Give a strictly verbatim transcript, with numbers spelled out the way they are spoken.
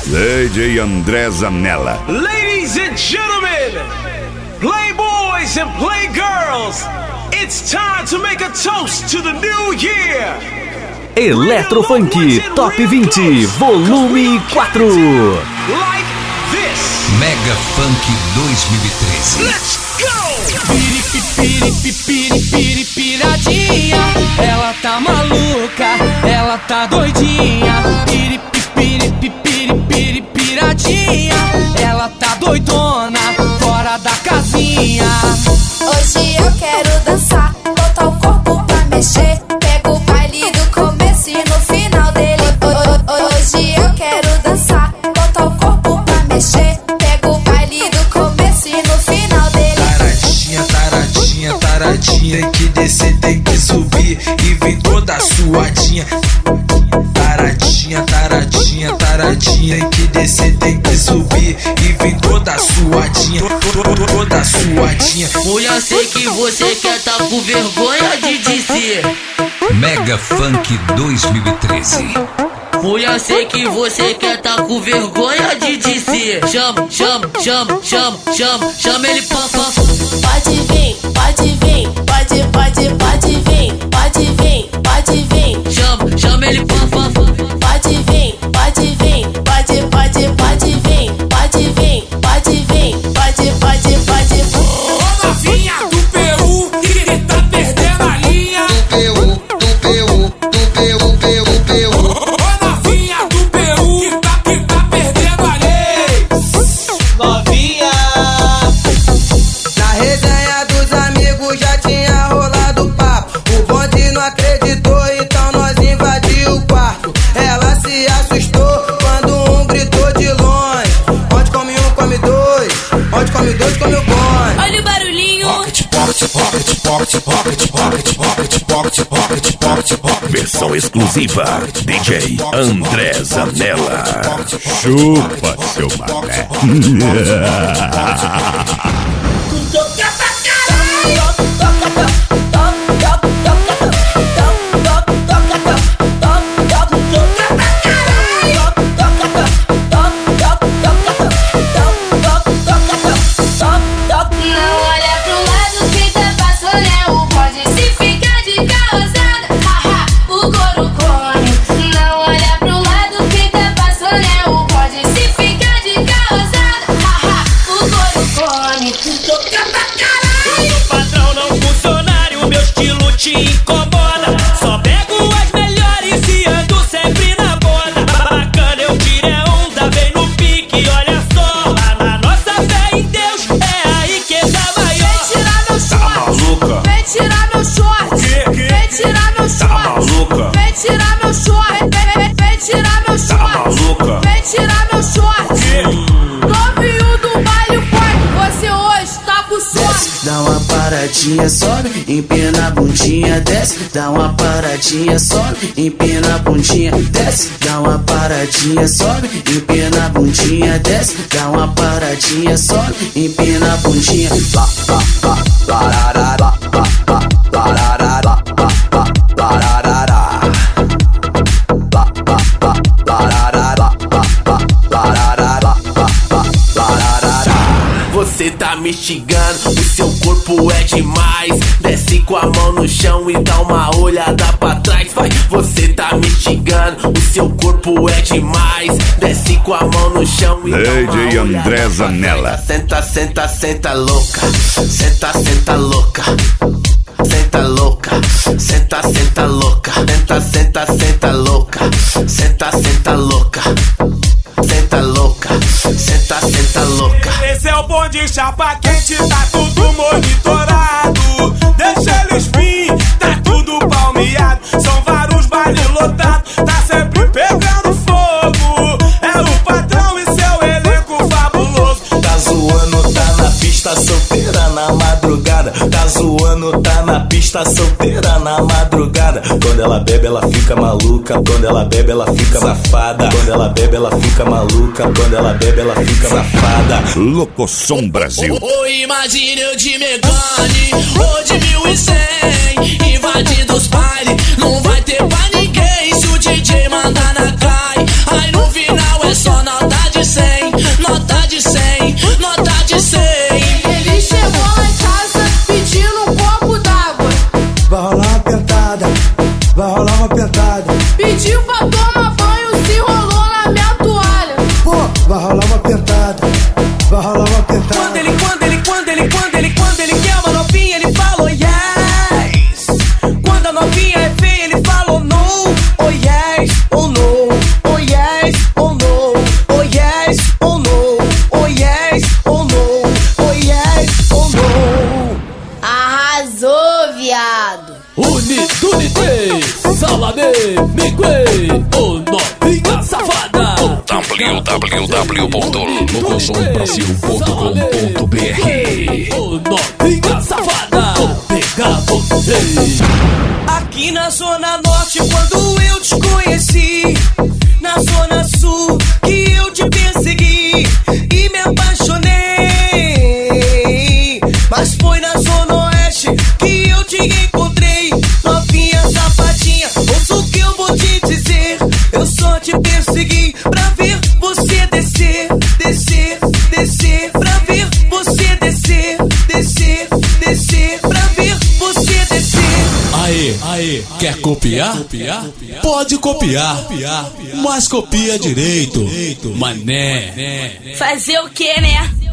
D J André Zanella. Ladies and gentlemen, playboys and playgirls, it's time to make a toast to the new year. Electrofunk Top vinte, volume quatro. Like this. Mega Funk dois mil e treze. Let's go! Piradinha, ela tá maluca, ela tá doidinha. Piradinha, ela tá doidona, fora da casinha. Hoje eu quero dançar, botar o corpo pra mexer. Pega o baile do começo e no final dele. Hoje eu quero dançar, botar o corpo pra mexer. Pega o baile do começo e no final dele. Taradinha, taradinha, taradinha. Tem que descer, tem que subir e vem toda suadinha. Taradinha, taradinha, taradinha. Tem que descer, tem que subir e vem toda suadinha. Toda suadinha. Mulher, sei que você quer tá com vergonha de dizer. Mega Funk dois mil e treze. Mulher, sei que você quer tá com vergonha de dizer. Chama, chama, chama, chama, chama, chama ele pam pam. Pode vir, pode vir, pode, pode, pode vir, pode vir, pode vir. Chama, chama ele pam pam. Pode vir, pode vir, pode, pode, pode vir, pode vir, pode vir, pode, pode, pode vir. Ô novinha do Peru, que tá perdendo a linha. Do Peru, do Peru, do Peru, do Peru. Ô novinha do Peru, que tá, que tá perdendo a lei. Novinha. Na resenha dos amigos já tinha rolado papo. O bonde não acreditou, então nós invadiu o quarto. Ela se assustou quando um gritou de longe. Onde come um, come dois. Onde come dois, come o bonde. Olha o barulhinho. Pocket, pocket, pocket, pocket, pocket, pocket, pocket, pocket, pocket, pocket, pocket. Versão exclusiva D J André Zanella. Chupa, seu mané. Não olha pro lado que tá passando, é o pode se ficar de causada. Haha, o couro come. Não olha pro lado que tá passando, é o pode se ficar de causada. Haha, o couro come. O patrão não funcionário, meu estilo te incomoda. Só pego as melhores e ando sempre na moda. Bacana, eu tirei onda, vem no pique, olha só. Na nossa fé em Deus, é aí que tá maior. Vem tirar meu short. Vem tirar meu short. Vem tirar meu short. Vem tirar meu short. Vem, vem tirar meu short. Vem tirar meu short. Novinho do baile forte, você hoje tá com sorte. Dá uma paradinha, sobe, empina a bundinha, desce. Dá uma paradinha, sobe, empina a bundinha, desce. Dá uma paradinha, sobe, empina a bundinha, desce. Dá uma paradinha, sobe, empina a bundinha. Lá, lá, lá, lá, lá, lá, lá, lá, lá, lá, lá, lá, lá, lá, lá, lá. Você tá me xingando, o seu corpo é demais. Desce com a mão no chão e dá uma olhada pra trás. Vai, você tá me xingando, o seu corpo é demais. Desce com a mão no chão e dá uma D J André Zanella. Senta, senta, senta louca. Senta, senta louca. Senta louca. Senta, senta louca. Senta, senta, senta louca. Senta, senta louca. Senta louca. Senta, senta louca. Esse é o bonde chapa quente, tá tudo monitorado. Deixa eles vir, tá tudo palmeado. São vários bailes lotados, tá sempre pegando fogo. É o patrão e seu elenco fabuloso. Tá zoando, tá na pista solteira na madrugada. Tá zoando, tá na pista solteira na madrugada. Quando ela bebe, ela fica maluca. Quando ela bebe, ela fica safada. Quando ela bebe, ela fica maluca. Quando ela bebe, ela fica safada. Locosom Brasil. Ou imagine eu de Megane, ou de mil e cem, invadindo os bailes, não vai ter pra ninguém. Se o D J mandar na cai, aí no final é só nota w ponto locosom brasil ponto com ponto b r. Ô novinha safada, pega você. Aqui na Zona Norte, quando eu te conheci, na Zona Sul, que eu te persegui e me apaixonei. Mas foi na Zona Oeste que eu te encontrei. Novinha safadinha, ouça o que eu vou te dizer. Eu só te persegui pra ver você descer, descer, descer. Pra ver você descer, descer, descer. Pra ver você descer. Aê, aê, quer copiar? Pode copiar, mas copia direito, mané. Fazer o que, né?